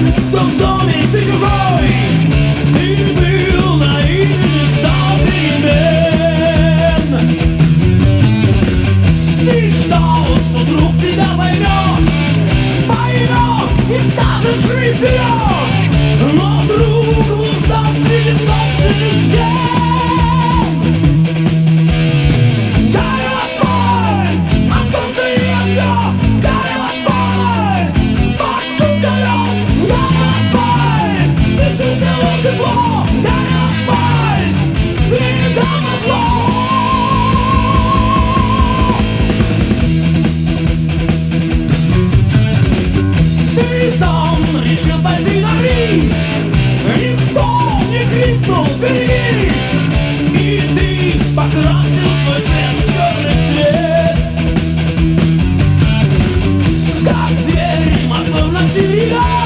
кто в доме ты чужой. Ты был наивен, ждал перемен. Ты ждал, что друг тебя поймет и скажет жить вперед. Но друг блуждал среди собственных стен. Чувствовал тепло, горел асфальт, следом назло. Ты сам решил пойти на риск, никто не крикнул «берегись!» И ты покрасил свой шлем в черный цвет. Как зверь мотор на тебя.